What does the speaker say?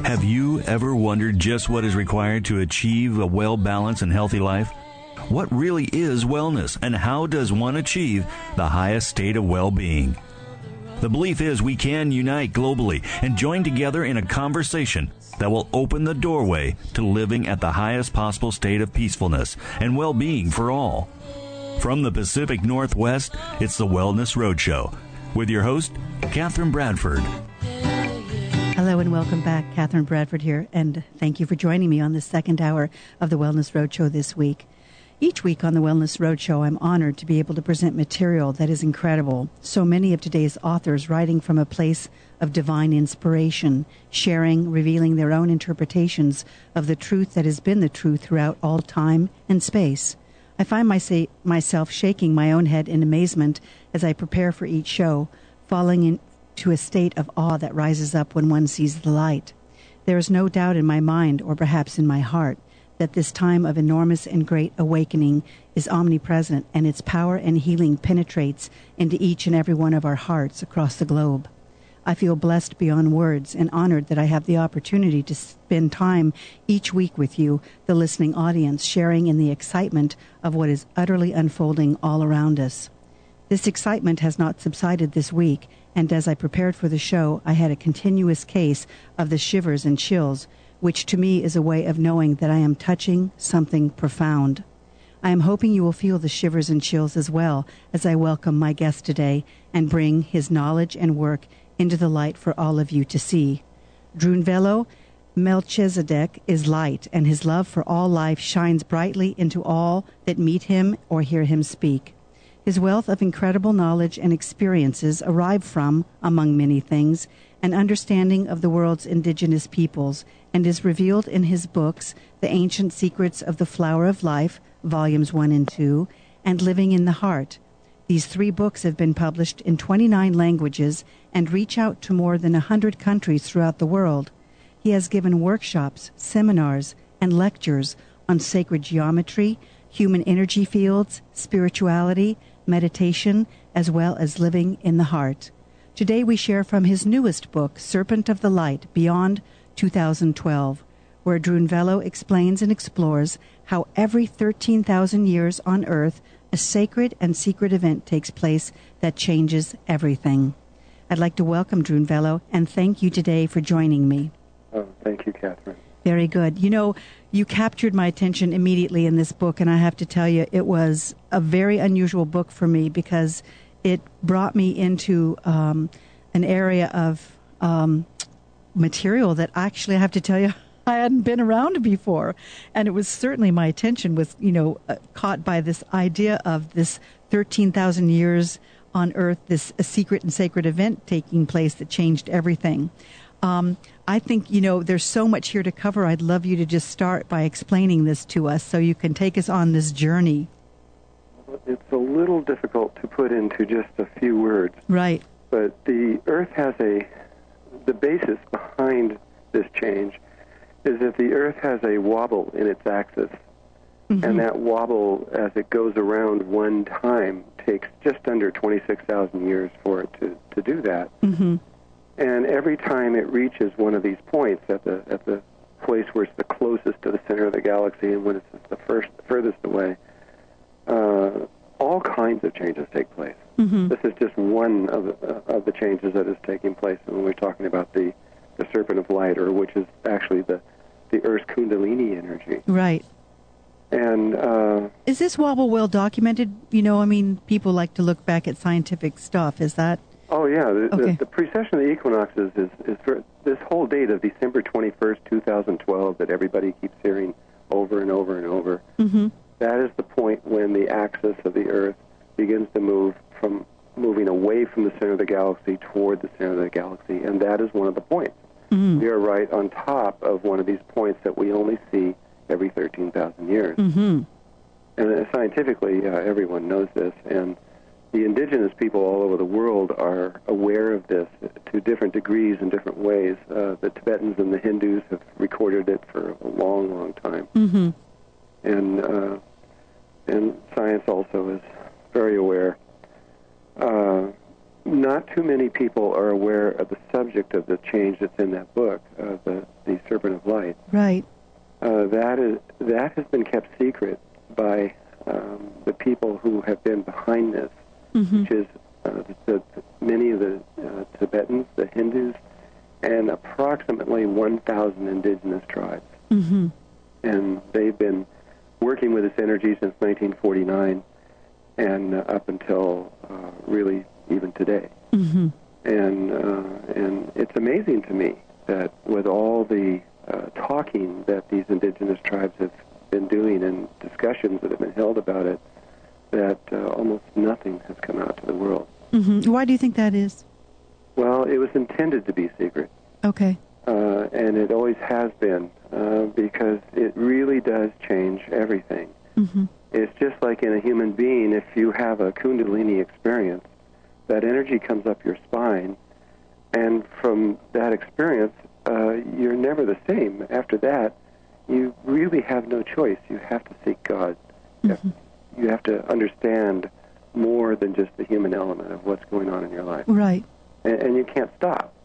Have you ever wondered just what is required to achieve a well-balanced and healthy life? What really is wellness, and how does one achieve the highest state of well-being? The belief is we can unite globally and join together in a conversation that will open the doorway to living at the highest possible state of peacefulness and well-being for all. From the Pacific Northwest, it's the Wellness Roadshow with your host, Catherine Bradford. Hello and welcome back. Catherine Bradford here, and thank you for joining me on the second hour of the Wellness Roadshow this week. Each week on the Wellness Roadshow, I'm honored to be able to present material that is incredible. So many of today's authors writing from a place of divine inspiration, sharing, revealing their own interpretations of the truth that has been the truth throughout all time and space. I find myself shaking my own head in amazement as I prepare for each show, falling into a state of awe that rises up when one sees the light. There is no doubt in my mind, or perhaps in my heart, that this time of enormous and great awakening is omnipresent, and its power and healing penetrates into each and every one of our hearts across the globe. I feel blessed beyond words and honored that I have the opportunity to spend time each week with you, the listening audience, sharing in the excitement of what is utterly unfolding all around us. This excitement has not subsided this week, and as I prepared for the show, I had a continuous case of the shivers and chills, which to me is a way of knowing that I am touching something profound. I am hoping you will feel the shivers and chills as well as I welcome my guest today and bring his knowledge and work into the light for all of you to see. Drunvalo Melchizedek is light, and his love for all life shines brightly into all that meet him or hear him speak. His wealth of incredible knowledge and experiences arrive from, among many things, an understanding of the world's indigenous peoples, and is revealed in his books, The Ancient Secrets of the Flower of Life, Volumes 1 and 2, and Living in the Heart. These 3 books have been published in 29 languages and reach out to more than 100 countries throughout the world. He has given workshops, seminars, and lectures on sacred geometry, human energy fields, spirituality, meditation, as well as living in the heart. Today we share from his newest book, Serpent of the Light, Beyond 2012, where Drunvalo explains and explores how every 13,000 years on Earth, a sacred and secret event takes place that changes everything. I'd like to welcome Drunvalo and thank you today for joining me. Oh, thank you, Catherine. Very good. You know, you captured my attention immediately in this book, and I have to tell you, it was a very unusual book for me because it brought me into an area of material that actually, I have to tell you, I hadn't been around before. And it was certainly, my attention was, caught by this idea of this 13,000 years on Earth, this a secret and sacred event taking place that changed everything. I think, there's so much here to cover. I'd love you to just start by explaining this to us so you can take us on this journey. It's a little difficult to put into just a few words. Right. But the Earth has the basis behind this change is that the Earth has a wobble in its axis. Mm-hmm. And that wobble, as it goes around one time, takes just under 26,000 years for it to do that. Mm-hmm. And every time it reaches one of these points at the place where it's the closest to the center of the galaxy and when it's the furthest away, all kinds of changes take place. Mm-hmm. This is just one of the changes that is taking place when we're talking about the Serpent of Light, or which is actually the Earth's Kundalini energy. Right. And is this wobble well documented? People like to look back at scientific stuff. Is that? Oh, yeah. The precession of the equinoxes is for this whole date of December 21st, 2012 that everybody keeps hearing over and over and over. Mm-hmm. That is the point when the axis of the Earth begins to moving away from the center of the galaxy toward the center of the galaxy, and that is one of the points. Mm-hmm. We are right on top of one of these points that we only see every 13,000 years. Mm-hmm. And scientifically, everyone knows this, and the indigenous people all over the world are aware of this to different degrees in different ways. The Tibetans and the Hindus have recorded it for a long, long time. Mm-hmm. And science also is very aware. Not too many people are aware of the subject of the change that's in that book, the the Serpent of Light. Right. That has been kept secret by the people who have been behind this, which is many of the Tibetans, the Hindus, and approximately 1,000 indigenous tribes. And they've been working with this energy since 1949 and up until really even today. And it's amazing to me that with all the talking that these indigenous tribes have been doing and discussions that have been held about it, that almost nothing has come out to the world. Why do you think that is? Well, it was intended to be secret. Okay. And it always has been, because it really does change everything. It's just like in a human being, if you have a Kundalini experience, that energy comes up your spine, and from that experience, you're never the same. After that, you really have no choice. You have to seek God. You have to understand more than just the human element of what's going on in your life. Right. And you can't stop.